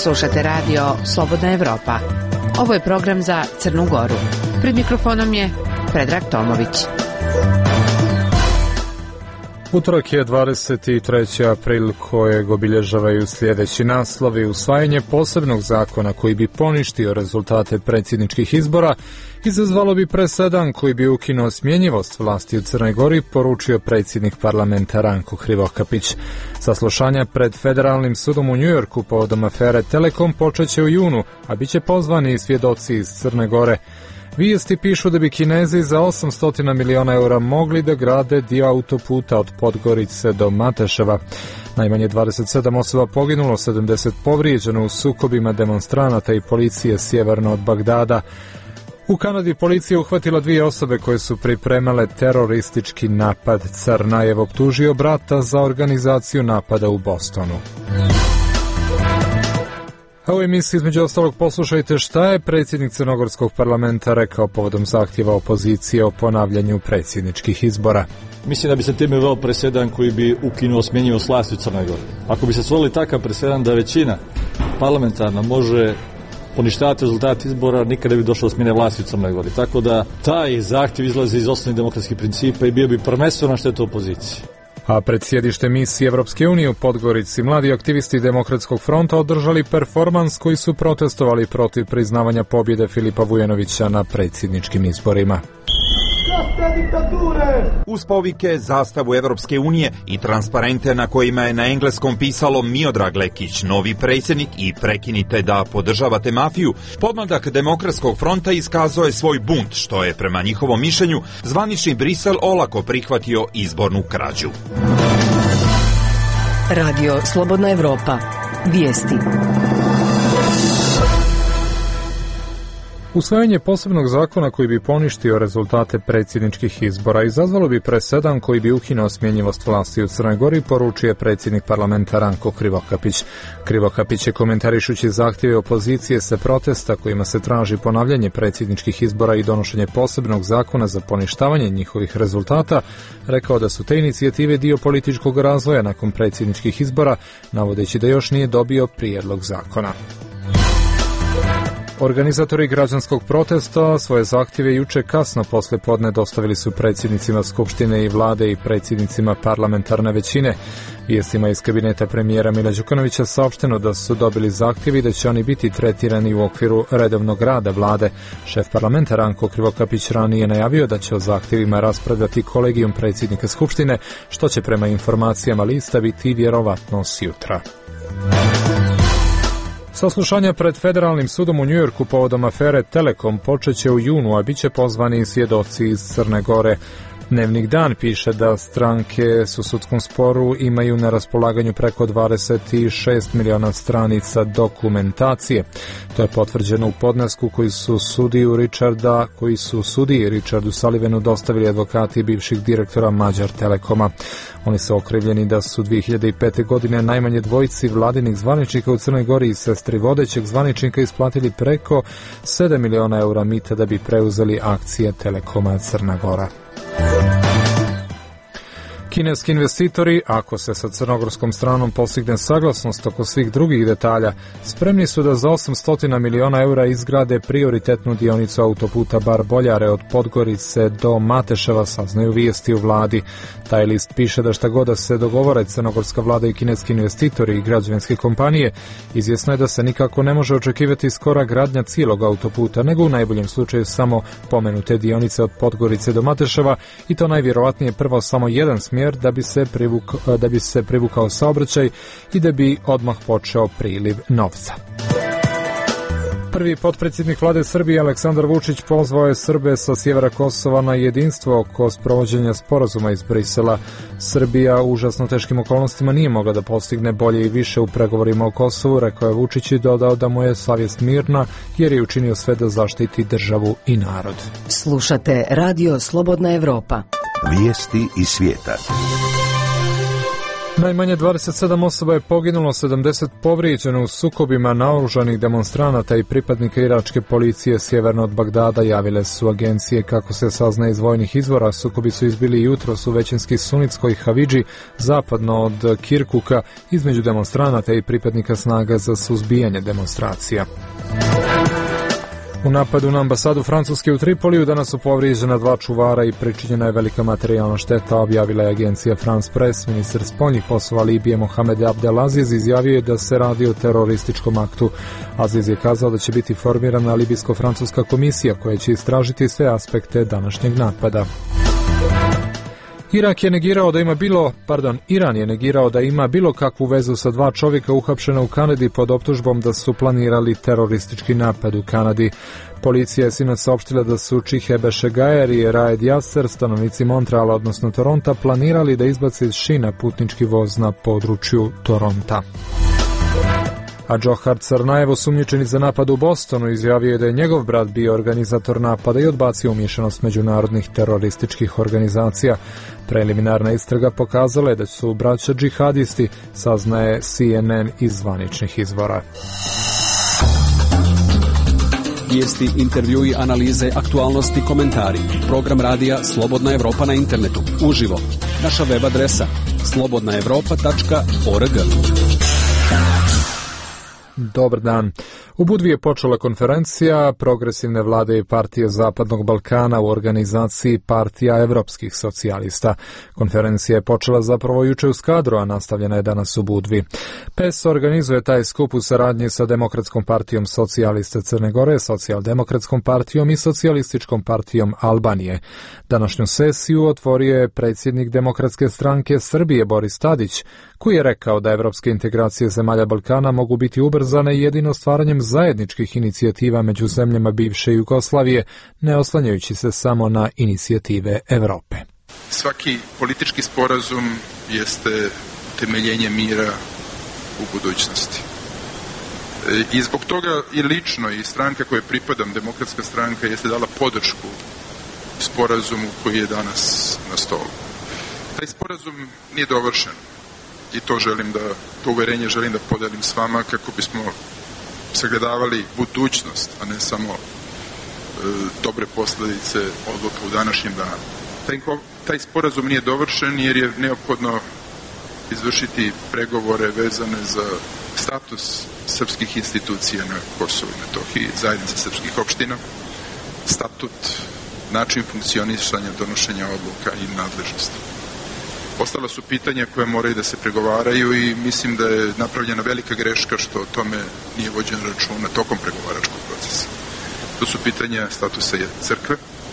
Slušate radio Slobodna Evropa. Ovo je program za Crnu Goru. Pred mikrofonom je Predrag Tomović. Utorak je 23. april kojeg obilježavaju sljedeći naslovi: usvajanje posebnog zakona koji bi poništio rezultate predsjedničkih izbora izazvalo bi presedan koji bi ukinuo smjenjivost vlasti u Crnoj Gori, poručio predsjednik parlamenta Ranko Krivokapić. Saslušanja pred Federalnim sudom u Njujorku povodom afere Telekom počeće u junu, a bit će pozvani i svjedoci iz Crne Gore. Vijesti pišu da bi Kinezi za 800 miliona eura mogli da grade dio autoputa od Podgorice do Mateševa. Najmanje 27 osoba poginulo, 70 povrijeđeno u sukobima demonstranata i policije sjeverno od Bagdada. U Kanadi policija uhvatila 2 osobe koje su pripremale teroristički napad. Crnajev optužio brata za organizaciju napada u Bostonu. A u emisiji između ostalog poslušajte šta je predsjednik Crnogorskog parlamenta rekao povodom zahtjeva opozicije o ponavljanju predsjedničkih izbora. Mislim da bi se time uveo presedan koji bi ukinuo smjenjivost vlasti u Crnoj Gori. Ako bi se stvorili takav presedan da većina parlamentarna može poništavati rezultat izbora, nikada bi došlo do smjene vlasti u Crnoj Gori. Tako da taj zahtjev izlazi iz osnovnih demokratskih principa i bio bi prvenstveno na štetu opozicije. A pred sjedište misije Evropske unije u Podgorici mladi aktivisti Demokratskog fronta održali performans koji su protestovali protiv priznavanja pobjede Filipa Vujanovića na predsjedničkim izborima. Uz povike, zastavu Evropske unije i transparente na kojima je na engleskom pisalo Miodrag Lekić, novi predsjednik i prekinite da podržavate mafiju, podmladak Demokratskog fronta iskazao je svoj bunt, što je prema njihovom mišljenju zvanični Brisel olako prihvatio izbornu krađu. Radio Slobodna Evropa. Vijesti. Usvajanje posebnog zakona koji bi poništio rezultate predsjedničkih izbora izazvalo bi presedan koji bi ukinuo smjenjivost vlasti u Crnoj Gori, poručuje predsjednik parlamenta Ranko Krivokapić. Krivokapić je, komentarišući zahtjeve opozicije sa protesta kojima se traži ponavljanje predsjedničkih izbora i donošenje posebnog zakona za poništavanje njihovih rezultata, rekao da su te inicijative dio političkog razvoja nakon predsjedničkih izbora, navodeći da još nije dobio prijedlog zakona. Organizatori građanskog protesta svoje zahtjeve juče kasno posle podne dostavili su predsjednicima Skupštine i vlade i predsjednicima parlamentarne većine. Vijestima iz kabineta premijera Mila Đukanovića saopšteno da su dobili zahtjevi da će oni biti tretirani u okviru redovnog rada vlade. Šef parlamenta Ranko Krivokapić ranije najavio da će o zahtjevima raspravljati kolegijum predsjednika Skupštine, što će prema informacijama lista biti vjerovatno sjutra. Saslušanja pred Federalnim sudom u Njujorku povodom afere Telekom počeće u junu, a bit će pozvani svjedoci iz Crne Gore. Dnevnik Dan piše da stranke u sudskom sporu imaju na raspolaganju preko 26 miliona stranica dokumentacije. To je potvrđeno u podnesku koji su sudiji Richardu Sullivanu dostavili advokati bivših direktora Mađar Telekoma. Oni su okrivljeni da su 2005. godine najmanje dvojici vladinih zvaničnika u Crnoj Gori i sestri vodećeg zvaničnika isplatili preko 7 miliona eura mita da bi preuzeli akcije Telekoma Crna Gora. Kineski investitori, ako se sa crnogorskom stranom postigne saglasnost oko svih drugih detalja, spremni su da za 800 miliona eura izgrade prioritetnu dionicu autoputa Bar-Boljare od Podgorice do Mateševa, saznaju vijesti u vladi. Taj list piše da šta god da se dogovore crnogorska vlada i kineski investitori i građevinske kompanije, izvjesno je da se nikako ne može očekivati skora gradnja cijelog autoputa, nego u najboljem slučaju samo pomenute dionice od Podgorice do Mateševa, i to najvjerovatnije prvo samo jedan smjer da bi se privukao saobraćaj i da bi odmah počeo priliv novca. Prvi potpredsjednik vlade Srbije Aleksandar Vučić pozvao je Srbe sa sjevera Kosova na jedinstvo oko sprovođenja sporazuma iz Brisela. Srbija u užasno teškim okolnostima nije mogla da postigne bolje i više u pregovorima o Kosovu, rekao je Vučić i dodao da mu je savjest mirna jer je učinio sve da zaštiti državu i narod. Slušate Radio Slobodna Evropa. Vijesti iz svijeta. Najmanje 27 osoba je poginulo, 70 povrijeđeno u sukobima naoružanih demonstranata i pripadnika iračke policije sjeverno od Bagdada, javile su agencije. Kako se saznaje iz vojnih izvora, sukobi su izbili jutros u većinski sunitskoj Havidži, zapadno od Kirkuka, između demonstranata i pripadnika snaga za suzbijanje demonstracija. U napadu na ambasadu Francuske u Tripoliju danas su povrijeđena 2 čuvara i pričinjena je velika materijalna šteta, objavila je agencija France Press. Ministar spoljnih poslova Libije Mohamed Abdelaziz izjavio je da se radi o terorističkom aktu. Aziz je kazao da će biti formirana libijsko-francuska komisija koja će istražiti sve aspekte današnjeg napada. Iran je negirao da ima bilo kakvu vezu sa 2 čovjeka uhapšena u Kanadi pod optužbom da su planirali teroristički napad u Kanadi. Policija je sinoć saopštila da su Čihe Bešegajer i Raed Yasser, stanovnici Montreala, odnosno Toronta, planirali da izbace iz šina putnički voz na području Toronta. A Džohar Crnajev, osumnjičeni za napad u Bostonu, izjavio je da je njegov brat bio organizator napada i odbacio umješanost međunarodnih terorističkih organizacija. Preliminarna istraga pokazala je da su braća džihadisti, saznaje CNN iz zvaničnih izvora. Vijesti, intervjui, analize, aktualnosti, komentari. Program radija Slobodna Evropa na internetu. Uživo. Naša web adresa slobodnaevropa.org. Dobar dan. U Budvi je počela konferencija Progresivne vlade i partije Zapadnog Balkana u organizaciji Partija evropskih socijalista. Konferencija je počela zapravo juče u Skadru, a nastavljena je danas u Budvi. PES organizuje taj skup u saradnji sa Demokratskom partijom socijalista Crne Gore, Socijaldemokratskom partijom i Socijalističkom partijom Albanije. Današnju sesiju otvorio je predsjednik Demokratske stranke Srbije Boris Tadić, koji je rekao da evropske integracije zemalja Balkana mogu biti ubrzane jedino stvaranjem zajedničkih inicijativa među zemljama bivše Jugoslavije, ne oslanjajući se samo na inicijative Evrope. Svaki politički sporazum jeste temeljenje mira u budućnosti. I zbog toga i lično i stranka koje pripadam, Demokratska stranka, jeste dala podršku sporazumu koji je danas na stolu. Taj sporazum nije dovršen i to uverenje želim da podelim s vama kako bismo sagledavali budućnost, a ne samo dobre posljedice odluka u današnjem danu. Taj sporazum nije dovršen jer je neophodno izvršiti pregovore vezane za status srpskih institucija na Kosovu i Metohiji, zajednice srpskih opština, statut, način funkcionisanja, donošenja odluka i nadležnosti. Ostala su pitanja koje moraju da se pregovaraju i mislim da je napravljena velika greška što o tome nije vođen računa tokom pregovaračkog procesa. To su pitanja statusa crkve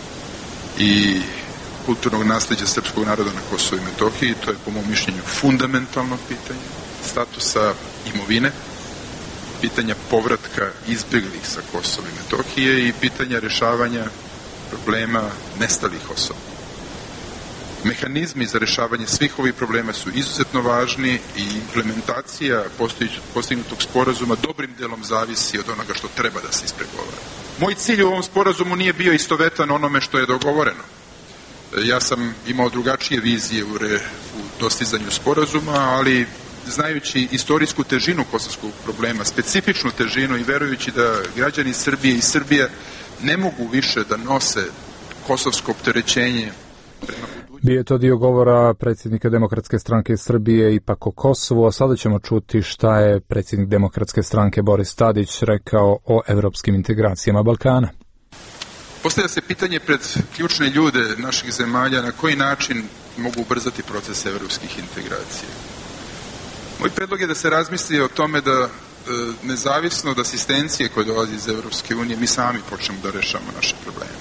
i kulturnog nasleđa srpskog naroda na Kosovu i Metohiji. To je po mom mišljenju fundamentalno pitanje. Statusa imovine, pitanja povratka izbjeglih sa Kosova i Metohije i pitanja rješavanja problema nestalih osoba. Mehanizmi za rješavanje svih ovih problema su izuzetno važni i implementacija postignutog sporazuma dobrim delom zavisi od onoga što treba da se ispregovara. Moj cilj u ovom sporazumu nije bio istovetan onome što je dogovoreno. Ja sam imao drugačije vizije u dostizanju sporazuma, ali znajući istorijsku težinu kosovskog problema, specifičnu težinu i verujući da građani Srbije i Srbije ne mogu više da nose kosovsko opterećenje prema budućnosti. Bio je to dio govora predsjednika Demokratske stranke Srbije ipak o Kosovu, a sada ćemo čuti šta je predsjednik Demokratske stranke Boris Tadić rekao o evropskim integracijama Balkana. Postavlja se pitanje pred ključne ljude naših zemalja na koji način mogu ubrzati proces evropskih integracija. Moj predlog je da se razmisli o tome da nezavisno od asistencije koje dolazi iz Evropske unije, mi sami počnemo da rešavamo naše probleme.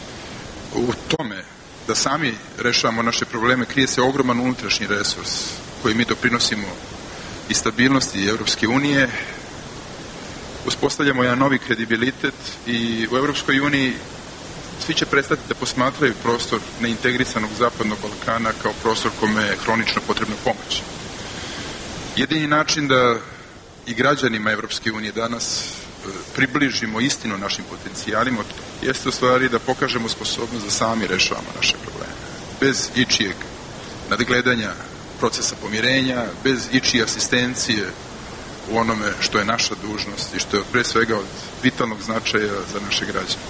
U tome da sami rešavamo naše probleme krije se ogroman unutrašnji resurs koji mi doprinosimo i stabilnosti Evropske unije, uspostavljamo jedan novi kredibilitet i u Evropskoj uniji svi će prestati da posmatraju prostor neintegrisanog Zapadnog Balkana kao prostor kome je hronično potrebna pomoć. Jedini način da i građanima Evropske unije danas približimo istinu našim potencijalima jeste u stvari da pokažemo sposobnost da sami rešavamo naše probleme. Bez ičijeg nadgledanja procesa pomirenja, bez ičije asistencije u onome što je naša dužnost i što je pre svega od vitalnog značaja za naše građane.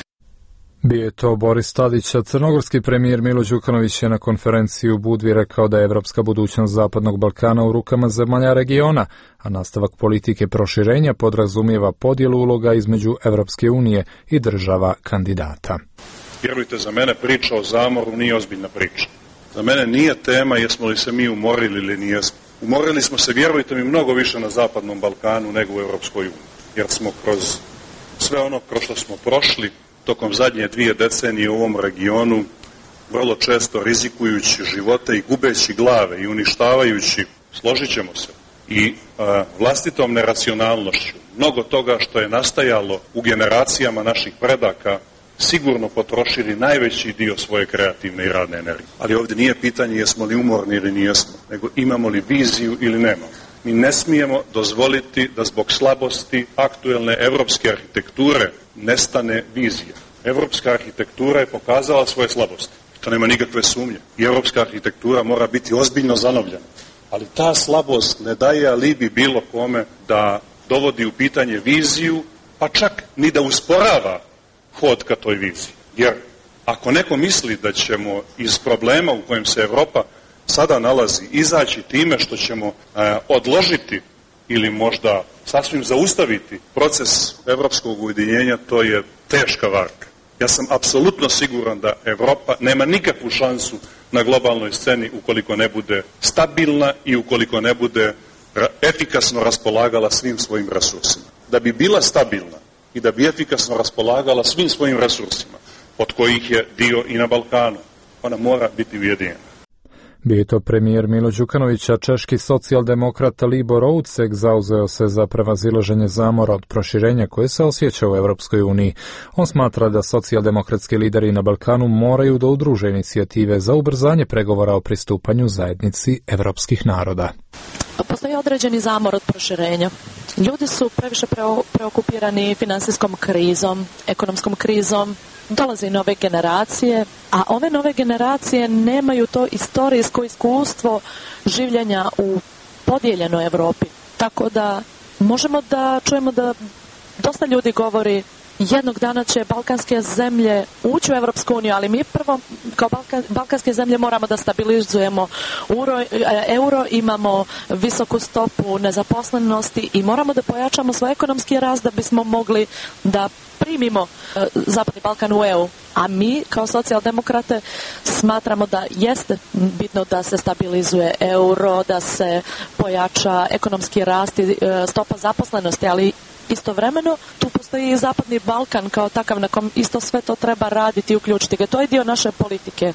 Bio je to Boris Tadić, a crnogorski premijer Milo Đukanović je na konferenciji u Budvi rekao da je evropska budućnost Zapadnog Balkana u rukama zemalja regiona, a nastavak politike proširenja podrazumijeva podjelu uloga između Evropske unije i država kandidata. Vjerujte, za mene priča o zamoru nije ozbiljna priča. Za mene nije tema jesmo li se mi umorili ili nijesmo. Umorili smo se, vjerujte mi, mnogo više na Zapadnom Balkanu nego u Evropskoj uniji. Jer smo kroz sve ono kroz što smo prošli tokom zadnje 2 decenije u ovom regionu, vrlo često rizikujući živote i gubeći glave i uništavajući, složit ćemo se, i vlastitom neracionalnošću, mnogo toga što je nastajalo u generacijama naših predaka, sigurno potrošili najveći dio svoje kreativne i radne energije. Ali ovdje nije pitanje jesmo li umorni ili nijesmo, nego imamo li viziju ili nemamo. Mi ne smijemo dozvoliti da zbog slabosti aktuelne evropske arhitekture nestane vizija. Evropska arhitektura je pokazala svoje slabosti. To nema nikakve sumnje. I evropska arhitektura mora biti ozbiljno zanovljena. Ali ta slabost ne daje alibi bilo kome da dovodi u pitanje viziju, pa čak ni da usporava hod ka toj viziji. Jer ako neko misli da ćemo iz problema u kojem se Evropa sada nalazi izaći time što ćemo odložiti ili možda sasvim zaustaviti proces evropskog ujedinjenja, to je teška varka. Ja sam apsolutno siguran da Evropa nema nikakvu šansu na globalnoj sceni ukoliko ne bude stabilna i ukoliko ne bude efikasno raspolagala svim svojim resursima. Da bi bila stabilna i da bi efikasno raspolagala svim svojim resursima, od kojih je dio i na Balkanu, ona mora biti ujedinjena. Bio je to premijer Milo Đukanović, a češki socijaldemokrat Libor Oucek zauzeo se za prevazilaženje zamora od proširenja koje se osjeća u Evropskoj uniji. On smatra da socijaldemokratski lideri na Balkanu moraju da udruže inicijative za ubrzanje pregovora o pristupanju zajednici evropskih naroda. Postoji određeni zamor od proširenja. Ljudi su previše preokupirani finansijskom krizom, ekonomskom krizom, dolaze nove generacije, a ove nove generacije nemaju to istorijsko iskustvo življenja u podijeljenoj Evropi. Tako da možemo da čujemo da dosta ljudi govori jednog dana će balkanske zemlje ući u Evropsku uniju, ali mi prvo kao balkanske zemlje moramo da stabilizujemo euro, imamo visoku stopu nezaposlenosti i moramo da pojačamo svoj ekonomski rast da bismo mogli da primimo Zapadni Balkan u EU. A mi kao socijaldemokrate smatramo da jeste bitno da se stabilizuje euro, da se pojača ekonomski rast i stopa zaposlenosti, ali istovremeno tu postoji i Zapadni Balkan kao takav na kom isto sve to treba raditi i uključiti ga. To je dio naše politike.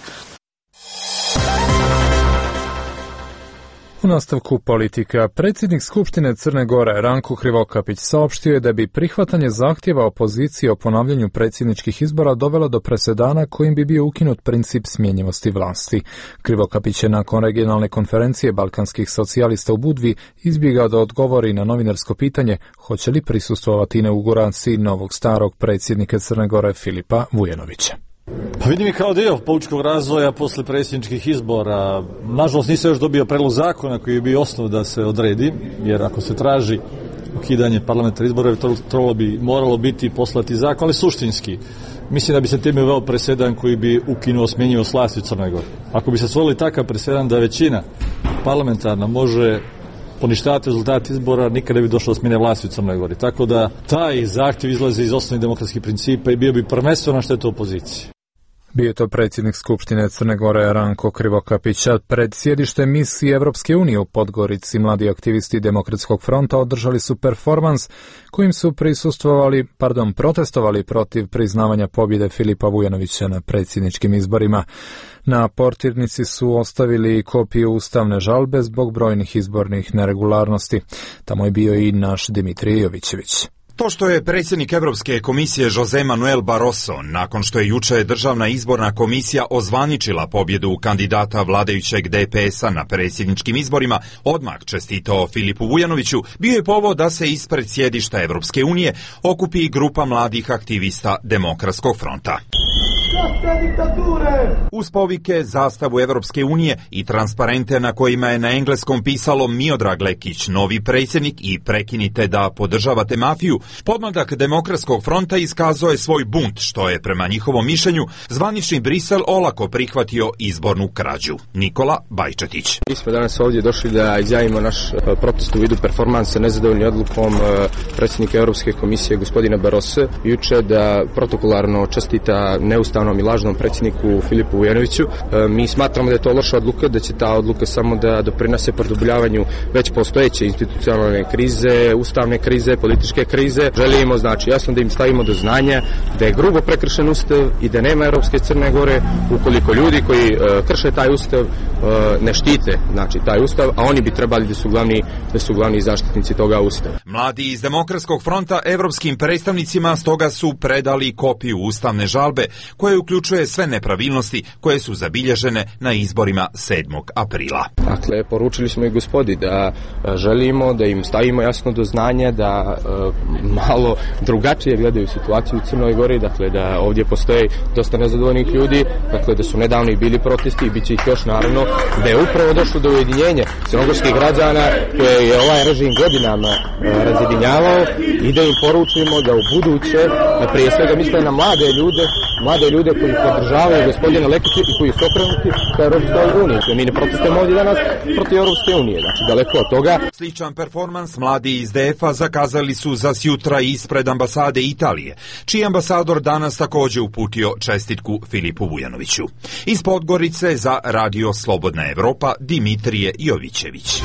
U nastavku politika, predsjednik Skupštine Crne Gore Ranko Krivokapić saopštio je da bi prihvatanje zahtjeva opozicije o ponavljanju predsjedničkih izbora dovelo do presedana kojim bi bio ukinut princip smjenjivosti vlasti. Krivokapić je nakon regionalne konferencije balkanskih socijalista u Budvi izbjegao da odgovori na novinarsko pitanje hoće li prisustvovati inauguraciji novog starog predsjednika Crne Gore Filipa Vujanovića. Pa vidim i kao dio političkog razvoja posle predsjedničkih izbora. Nažalost nisam još dobio predlog zakona koji bi osnov da se odredi, jer ako se traži ukidanje parlamentarnih izbora, moralo biti poslati zakon, ali suštinski. Mislim da bi se time uveo presedan koji bi ukinuo smjenjivost vlasti u Crnoj Gori. Ako bi se stvorili takav presedan da većina parlamentarna može poništavati rezultati izbora, nikada bi došlo do smjene vlasti u Crnoj Gori. Tako da taj zahtjev izlazi iz osnovnih demokratskih principa i bio bi prvenstveno na štetu opozicije. Bio je to predsjednik Skupštine Crne Gore Ranko Krivokapić. Pred sjedište misije Evropske unije u Podgorici mladi aktivisti Demokratskog fronta održali su performans kojim su protestovali protiv priznavanja pobjede Filipa Vujanovića na predsjedničkim izborima. Na portirnici su ostavili kopiju ustavne žalbe zbog brojnih izbornih neregularnosti. Tamo je bio i naš Dimitrije Jovićević. To što je predsjednik Evropske komisije José Manuel Barroso, nakon što je juče Državna izborna komisija ozvaničila pobjedu kandidata vladajućeg DPS-a na predsjedničkim izborima, odmah čestitao Filipu Vujanoviću, bio je povod da se ispred sjedišta Evropske unije okupi grupa mladih aktivista Demokratskog fronta. Uz povike, zastavu Evropske unije i transparente na kojima je na engleskom pisalo Miodrag Lekić, novi predsjednik i prekinite da podržavate mafiju, podmladak Demokratskog fronta iskazao je svoj bunt, što je prema njihovom mišljenju zvanični Brisel olako prihvatio izbornu krađu. Nikola Bajčetić. Mi smo danas ovdje došli da izjavimo naš protest u vidu performansa nezadovoljni odlukom predsjednika Europske komisije gospodina Barrosa juče da protokolarno čestita neustavnom i lažnom predsjedniku Filipu Vujanoviću. Mi smatramo da je to loša odluka, da će ta odluka samo da doprinese produbljavanju već postojeće institucionalne krize, ustavne krize, političke krize. Želimo, znači, jasno da im stavimo do znanja da je grubo prekršen ustav i da nema Europske Crne Gore ukoliko ljudi koji krše taj ustav ne štite, znači, taj ustav, a oni bi trebali da su glavni zaštitnici toga ustava. Mladi iz Demokratskog fronta evropskim predstavnicima stoga su predali kopiju ustavne žalbe koja uključuje sve nepravilnosti koje su zabilježene na izborima 7. aprila. Dakle, poručili smo i gospodi da želimo da im stavimo jasno do znanja da malo drugačije gledaju situaciju u Crnoj Gori, dakle da ovdje postoje dosta nezadovoljnih ljudi, dakle da su nedavno i bili protesti i bit će ih još naravno, da je upravo došlo do ujedinjenja crnogorskih građana koje je ovaj režim godinama razjedinjavao i da im poručimo da u buduće, prije svega misle na mlade ljude koji podržavaju gospodina Lekića i koji su okrenuti ka Europskoj uniji. Mi ne protestujemo ovdje danas protiv Europske unije, znači daleko od toga. Sličan performans mladi iz DF-a zakazali su za sjutra ispred ambasade Italije, čiji ambasador danas također uputio čestitku Filipu Vujanoviću. Iz Podgorice za Radio Slobodna Evropa Dimitrije Jovićević.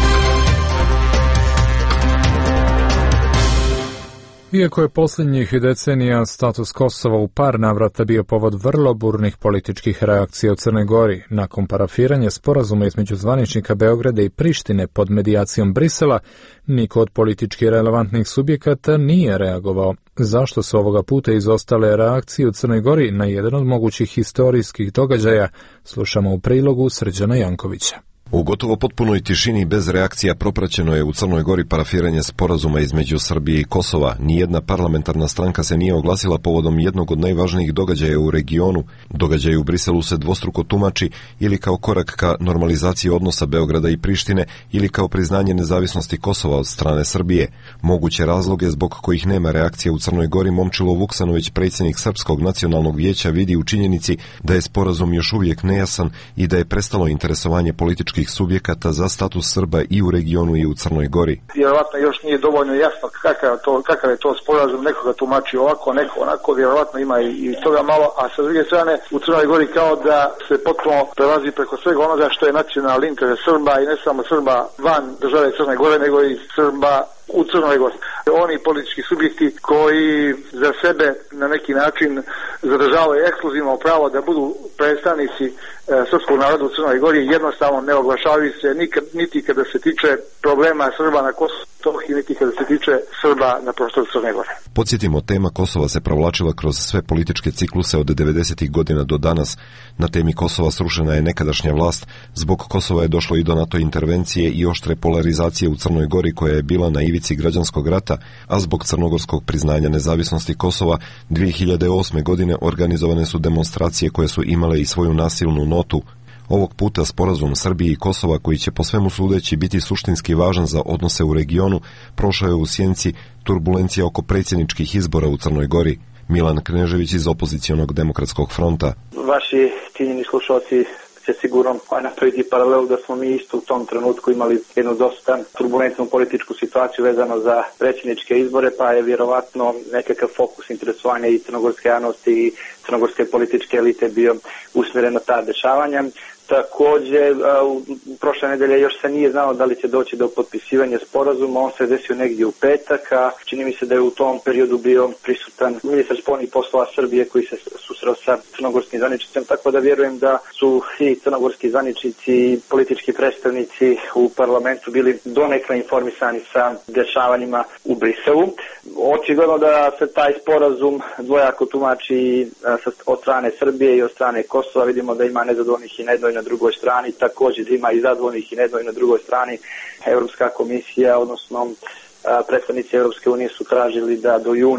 Iako je posljednjih decenija status Kosova u par navrata bio povod vrlo burnih političkih reakcija u Crnoj Gori, nakon parafiranja sporazuma između zvaničnika Beograda i Prištine pod medijacijom Brisela, niko od politički relevantnih subjekata nije reagovao. Zašto su ovoga puta izostale reakcije u Crnoj Gori na jedan od mogućih historijskih događaja, slušamo u prilogu Srđana Jankovića. U gotovo potpunoj tišini bez reakcija propraćeno je u Crnoj Gori parafiranje sporazuma između Srbije i Kosova. Nijedna parlamentarna stranka se nije oglasila povodom jednog od najvažnijih događaja u regionu. Događaj u Briselu se dvostruko tumači ili kao korak ka normalizaciji odnosa Beograda i Prištine ili kao priznanje nezavisnosti Kosova od strane Srbije. Moguće razloge zbog kojih nema reakcije u Crnoj Gori Momčilo Vuksanović, predsjednik Srpskog nacionalnog vijeća, vidi u činjenici da je sporazum još uvijek nejasan i da je prestalo interesovanje političkih subjekata za status Srba i u regionu i u Crnoj Gori. Vjerovatno još nije dovoljno jasno kakav je to sporazum, nekoga tumači ovako, neko onako, vjerovatno ima i toga malo, a sa druge strane u Crnoj Gori kao da se potpuno prelazi preko svega onoga što je nacionalni interes Srba i ne samo Srba van države Crne Gore, nego i Srba u Crnoj Gori. Oni politički subjekti koji za sebe na neki način zadržavaju ekskluzivno pravo da budu predstavnici srpskog naroda u Crnoj Gori jednostavno ne oglašavaju se niti kada se tiče problema Srba na Kosovu, niti kada se tiče Srba na prostoru Crne Gore. Podsjetimo, tema Kosova se provlačila kroz sve političke cikluse od 90. godina do danas. Na temi Kosova srušena je nekadašnja vlast, zbog Kosova je došlo i do NATO intervencije i oštre polarizacije u Crnoj Gori koja je bila na ivici građanskog rata, a zbog crnogorskog priznanja nezavisnosti Kosova 2008. godine organizovane su demonstracije koje su imale i svoju nasilnu notu. Ovog puta sporazum Srbije i Kosova, koji će po svemu sudeći biti suštinski važan za odnose u regionu, prošao je u sjenci turbulencija oko predsjedničkih izbora u Crnoj Gori. Milan Knežević iz opozicionog Demokratskog fronta. Vaši cijenjeni slušalci će sigurno napraviti paralelu da smo mi isto u tom trenutku imali jednu dosta turbulentnu političku situaciju vezano za predsjedničke izbore, pa je vjerovatno nekakav fokus interesovanja i crnogorske javnosti i crnogorske političke elite bio usmjeren na ta dešavanja. Također, prošle nedelje još se nije znalo da li će doći do potpisivanja sporazuma, on se desio negdje u petak, a čini mi se da je u tom periodu bio prisutan ministar spoljnih poslova Srbije koji se susreo sa crnogorskim zvaničnicima, tako da vjerujem da su i crnogorski zvaničnici i politički predstavnici u parlamentu bili donekle informisani sa dešavanjima u Briselu. Očigledno da se taj sporazum dvojako tumači od strane Srbije i od strane Kosova. Vidimo da ima nezadovoljnih i nedovoljnih na drugoj strani, također ima i zadovoljnih i nedovoljnih na drugoj strani. Europska komisija, odnosno predstavnici Europske unije su tražili da do juna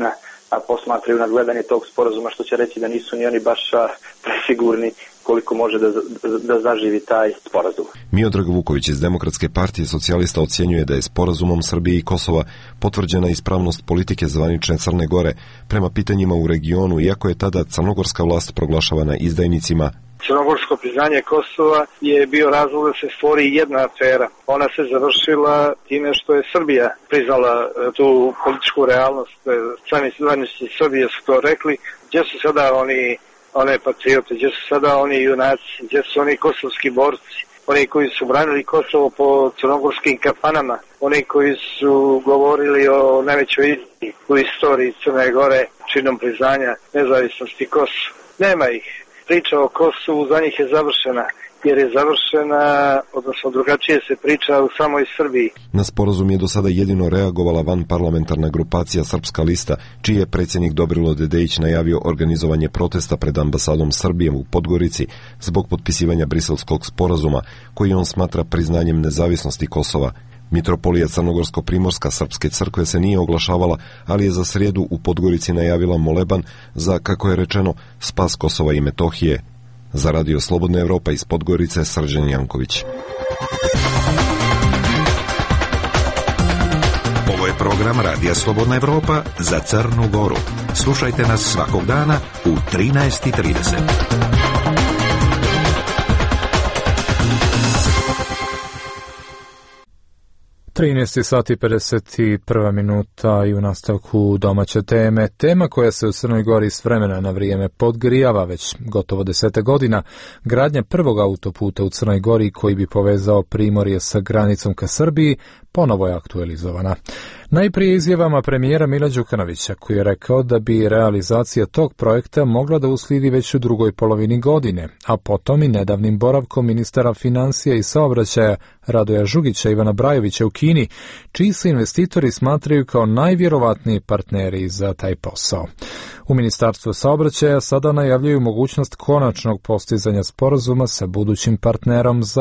a posmatraju nadgledanje tog sporazuma, što će reći da nisu ni oni baš presigurni koliko može da zaživi taj sporazum. Miodrag Vuković iz Demokratske partije socijalista ocjenjuje da je sporazumom Srbije i Kosova potvrđena ispravnost politike zvanične Crne Gore prema pitanjima u regionu, iako je tada crnogorska vlast proglašavana izdajnicima. Crnogorsko priznanje Kosova je bio razlog da se stvori jedna afera. Ona se završila time što je Srbija priznala tu političku realnost. Sami zvaničnici Srbije su to rekli. Gdje su sada one patriote, gdje su sada oni junaci, gdje su oni kosovski borci, oni koji su branili Kosovo po crnogorskim kafanama, oni koji su govorili o najvećoj istini u istoriji Crne Gore činom priznanja nezavisnosti Kosova. Nema ih. Priča o Kosovu za njih je završena, jer je završena, odnosno drugačije se priča u samoj Srbiji. Na sporazum je do sada jedino reagovala vanparlamentarna grupacija Srpska lista, čiji je predsjednik Dobrilo Dedejić najavio organizovanje protesta pred ambasadom Srbije u Podgorici zbog potpisivanja Briselskog sporazuma, koji on smatra priznanjem nezavisnosti Kosova. Mitropolija Crnogorsko-Primorska Srpske crkve se nije oglašavala, ali je za srijedu u Podgorici najavila moleban za, kako je rečeno, spas Kosova i Metohije. Za Radio Slobodna Evropa iz Podgorice, Srđan Janković. Ovo je program Radija Slobodna Evropa za Crnu Goru. Slušajte nas svakog dana u 13:30. 13 sati 51 minuta i u nastavku domaće teme. Tema koja se u Crnoj Gori s vremena na vrijeme podgrijava već gotovo 10 godina, gradnja prvog autoputa u Crnoj Gori koji bi povezao Primorje sa granicom ka Srbiji, ponovo je aktualizovana. Najprije izjavama premijera Mila Đukanovića, koji je rekao da bi realizacija tog projekta mogla da uslijedi već u drugoj polovini godine, a potom i nedavnim boravkom ministara financija i saobraćaja Radoja Žugića i Ivana Brajovića u Kini, čiji se investitori smatraju kao najvjerovatniji partneri za taj posao. U Ministarstvu saobraćaja sada najavljuju mogućnost konačnog postizanja sporazuma sa budućim partnerom za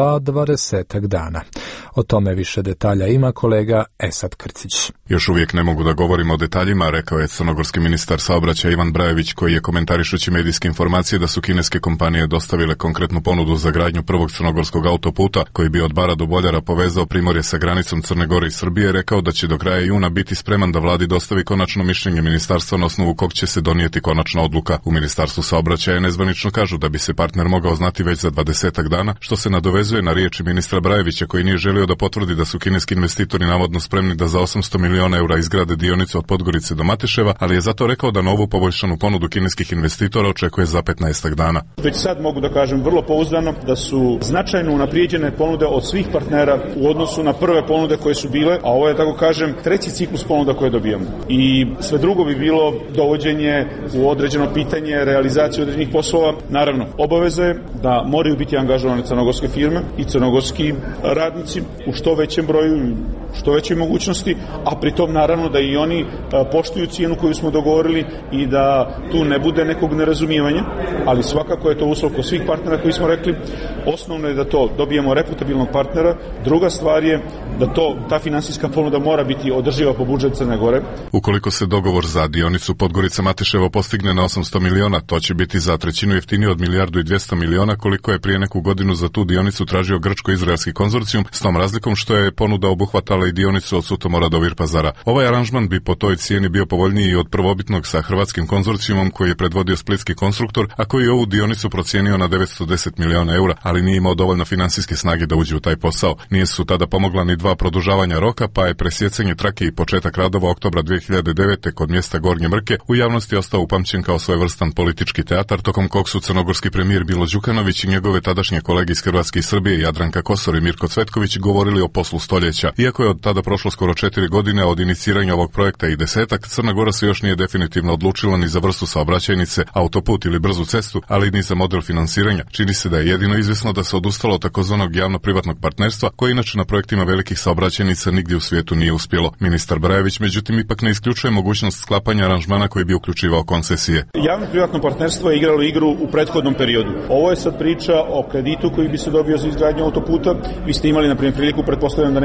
20 dana. O tome više detalja ima kolega Esad Krcić. Još uvijek ne mogu da govorim o detaljima, rekao je crnogorski ministar saobraćaja Ivan Brajović, koji je komentarišući medijske informacije da su kineske kompanije dostavile konkretnu ponudu za gradnju prvog crnogorskog autoputa koji bi od Bara do Boljara povezao Primorje sa granicom Crne Gore i Srbije, rekao da će do kraja juna biti spreman da vladi dostavi konačno mišljenje ministarstva na osnovu kog će se donijeti konačna odluka. U Ministarstvu saobraćaja nezvanično kažu da bi se partner mogao znati već za 20 dana, što se nadovezuje na riječi ministra Brajovića, koji nije želio da potvrdi da su kineski investitori navodno spremni da za 800 miliona eura izgrade dionicu od Podgorice do Mateševa, ali je zato rekao da novu poboljšanu ponudu kineskih investitora očekuje za 15 dana. Već sad mogu da kažem vrlo pouzdano da su značajno unaprijeđene ponude od svih partnera u odnosu na prve ponude koje su bile, a ovo je, tako kažem, treći ciklus ponuda koje dobijamo. I sve drugo bi bilo dovođenje u određeno pitanje realizacije određenih poslova. Naravno, obaveza je da moraju biti angažovane crnogorske firme i crnogorski radnici u što većem broju, što veće mogućnosti, a pritom naravno da i oni poštuju cijenu koju smo dogovorili i da tu ne bude nekog nerazumijevanja, ali svakako je to uslov kod svih partnera koji smo rekli. Osnovno je da to dobijemo reputabilnog partnera. Druga stvar je da ta finansijska ponuda mora biti održiva po budžet Crne Gore. Ukoliko se dogovor za dionicu Podgorica-Mateševo postigne na 800 miliona, to će biti za trećinu jeftinije od 1,2 milijarda koliko je prije neku godinu za tu dionicu tražio grčko-izraelski konzorcijum, s tom razlikom što je ponuda obuhvatala i dionicu od Sutomora do Virpazara. Ovaj aranžman bi po toj cijeni bio povoljniji od prvobitnog sa hrvatskim konzorcijumom koji je predvodio splitski konstruktor, a koji je ovu dionicu procijenio na 910 miliona eura, ali nije imao dovoljno financijske snage da uđe u taj posao. Nije su tada pomogla ni 2 produžavanja roka, pa je presjecanje trake i početak radova oktobra 2009. kod mjesta Gornje Mrke u javnosti ostao upamćen kao svojevrstan politički teatar, tokom kog su crnogorski premijer Milo Đukanović i njegove tadašnje kolege iz Hrvatske i Srbije Jadranka Kosor i Mirko Cvetković govorili o poslu stoljeća. Iako je od tada prošlo skoro 4 godine od iniciranja ovog projekta i 10, Crna Gora se još nije definitivno odlučila ni za vrstu saobraćajnice, autoput ili brzu cestu, ali ni za model finansiranja. Čini se da je jedino izvjesno da se odustalo od takozvanog javno-privatnog partnerstva, koje inače na projektima velikih saobraćajnica nigdje u svijetu nije uspjelo. Ministar Brajović međutim ipak ne isključuje mogućnost sklapanja aranžmana koji bi uključivao koncesije. Javno-privatno partnerstvo je igralo igru u prethodnom periodu. Ovo je sad priča o kreditu koji bi se dobio za izgradnju autoputa. Vi ste imali, na primjer, priliku, pretpostavljam da neki od vas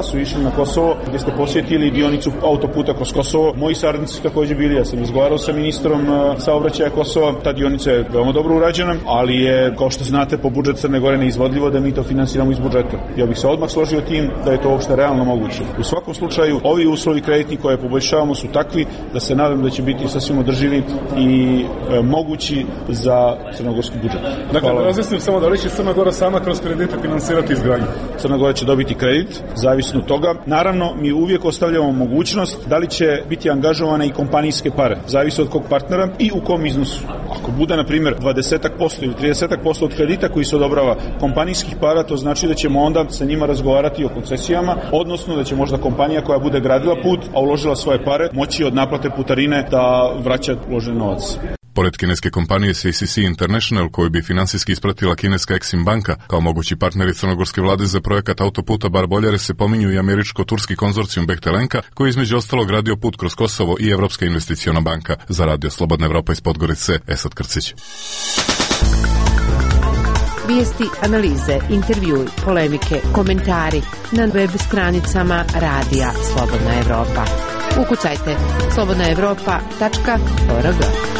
vas su išli na Kosovo, gdje ste posjetili dionicu autoputa kroz Kosovo. Moji saradnici su također bili, ja sam razgovarao sa ministrom saobraćaja Kosova. Ta dionica je veoma dobro urađena, ali je, kao što znate, po budžet Crne Gore neizvodljivo da mi to finansiramo iz budžeta. Ja bih se odmah složio tim da je to uopšte realno moguće. U svakom slučaju, ovi uslovi kreditni koje poboljšavamo su takvi da se nadam da će biti sasvim održivi i mogući za crnogorski budžet. Dakle, da razjasnim samo da li će Crna Gora sama kroz kredite finansirati izgradnju? Crna Gora će dobiti kredit, zavisno od toga. Naravno, mi uvijek ostavljamo mogućnost da li će biti angažovane i kompanijske pare, zavisi od kog partnera i u kom iznosu. Ako bude, na primjer, 20% ili 30% od kredita koji se odobrava kompanijskih para, to znači da ćemo onda sa njima razgovarati o koncesijama, odnosno da će možda kompanija koja bude gradila put, a uložila svoje pare, moći od naplate putarine da vraća uložen novac. Pored kineske kompanije CCC International, koju bi finansijski ispratila kineska Exim banka, kao mogući partneri crnogorske vlade za projekat autoputa Bar-Boljare se pominju i američko-turski konzorcijum Behtelenka, koji između ostalog gradio put kroz Kosovo i Evropska investiciona banka. Za radio Slobodna Evropa iz Podgorice, Esad Krcić. Vijesti, analize, intervjui, polemike, komentari na web stranicama radija Slobodna Evropa. Ukucajte slobodnaevropa.org.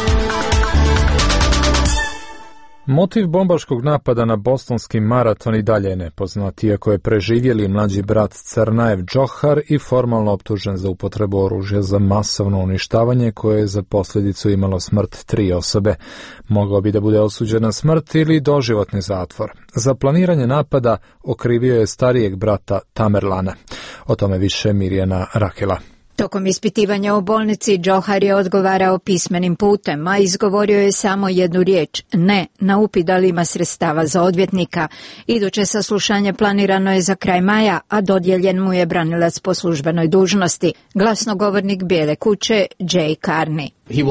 Motiv bombaškog napada na bostonski maraton i dalje je nepoznat, iako je preživjeli mlađi brat Crnaev Džohar i formalno optužen za upotrebu oružja za masovno uništavanje koje je za posljedicu imalo smrt 3 osobe. Mogao bi da bude osuđen na smrt ili doživotni zatvor. Za planiranje napada okrivio je starijeg brata Tamerlana. O tome više Mirjana Rakela. Tokom ispitivanja u bolnici Džohar je odgovarao pismenim putem, a izgovorio je samo jednu riječ, ne, na upit da li ima sredstava za odvjetnika. Iduće saslušanje planirano je za kraj maja, a dodijeljen mu je branilac po službenoj dužnosti, glasnogovornik Bijele kuće Jay Carney.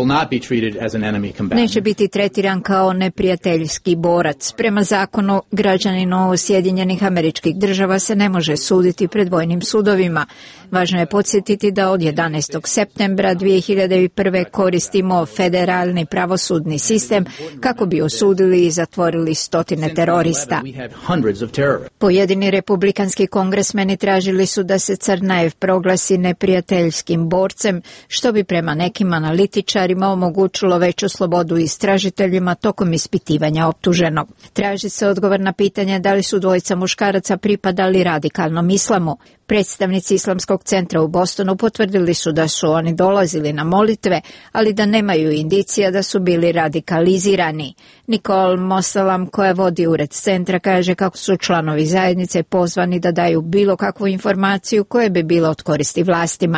Neće biti tretiran kao neprijateljski borac. Prema zakonu, građaninu Sjedinjenih Američkih Država se ne može suditi pred vojnim sudovima. Važno je podsjetiti da od 11. septembra 2001. koristimo federalni pravosudni sistem kako bi osudili i zatvorili stotine terorista. Pojedini republikanski kongresmeni tražili su da se Crnaev proglasi neprijateljskim borcem, što bi prema nekim analitičarima omogućilo veću slobodu istražiteljima tokom ispitivanja optuženog. Traži se odgovor na pitanje da li su dvojica muškaraca pripadali radikalnom islamu. Predstavnici Islamskog centra u Bostonu potvrdili su da su oni dolazili na molitve, ali da nemaju indicija da su bili radikalizirani. Nicole Mosalam, koja vodi ured centra, kaže kako su članovi zajednice pozvani da daju bilo kakvu informaciju koja bi bila od koristi vlastima.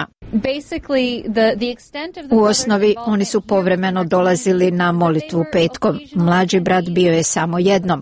U osnovi oni su povremeno dolazili na molitvu petkom. Mlađi brat bio je samo jednom.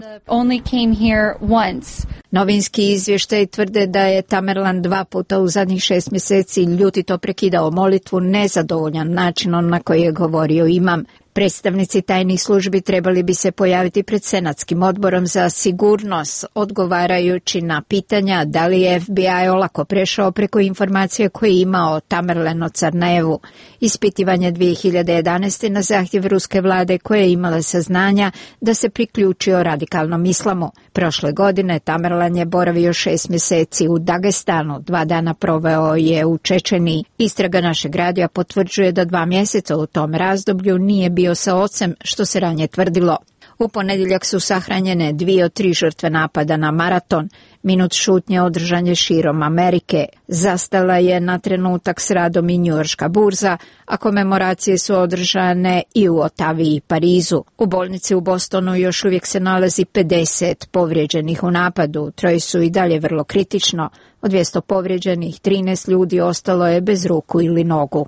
Novinski izvještaj tvrde da je Tamerlan 2 puta u zadnjih 6 mjeseci ljutito prekidao molitvu nezadovoljan načinom na koji je govorio imam. Predstavnici tajnih službi trebali bi se pojaviti pred Senatskim odborom za sigurnost, odgovarajući na pitanja da li je FBI olako prešao preko informacije koje je imao o Tamerlanu Crnaevu. Ispitivanje 2011. na zahtjev ruske vlade koja je imala saznanja da se priključio radikalnom islamu. Prošle godine Tamerlan je boravio 6 mjeseci u Dagestanu, 2 dana proveo je u Čečeniji. Istraga našeg radija potvrđuje da 2 mjeseca u tom razdoblju nije bio sa ocem, što se ranije tvrdilo. U ponedjeljak su sahranjene 2 od 3 žrtve napada na maraton. Minut šutnje održan je širom Amerike. Zastala je na trenutak s radom i njujorška burza, a komemoracije su održane i u Otavi i Parizu. U bolnici u Bostonu još uvijek se nalazi 50 povrijeđenih u napadu. 3 su i dalje vrlo kritično. Od 200 povrijeđenih 13 ljudi ostalo je bez ruku ili nogu.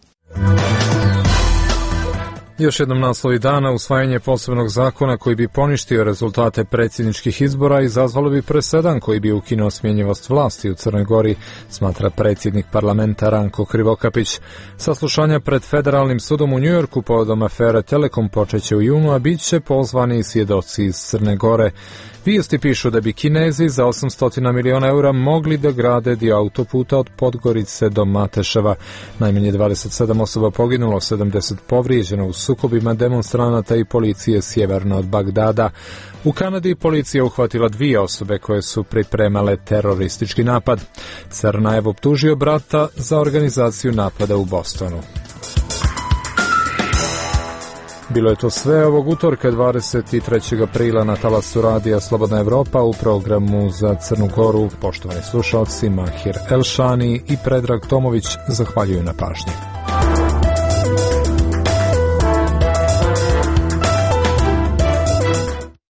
Još jednom naslovi dana, usvajanje posebnog zakona koji bi poništio rezultate predsjedničkih izbora izazvalo bi presedan koji bi ukinuo smjenjivost vlasti u Crnoj Gori, smatra predsjednik parlamenta Ranko Krivokapić. Saslušanja pred federalnim sudom u Njujorku povodom afere Telekom počeće u junu, a bit će pozvani svjedoci iz Crne Gore. Vijesti pišu da bi Kinezi za 800 miliona eura mogli da grade dio autoputa od Podgorice do Mateševa. Najmanje 27 osoba poginulo, 70 povrijeđeno u sukobima demonstranata i policije sjeverno od Bagdada. U Kanadi policija uhvatila 2 osobe koje su pripremale teroristički napad. Crnajev optužio brata za organizaciju napada u Bostonu. Bilo je to sve ovog utorka 23. aprila na talasu radija Slobodna Evropa u programu za Crnu Goru. Poštovani slušalci, Mahir Elšani i Predrag Tomović zahvaljuju na pažnji.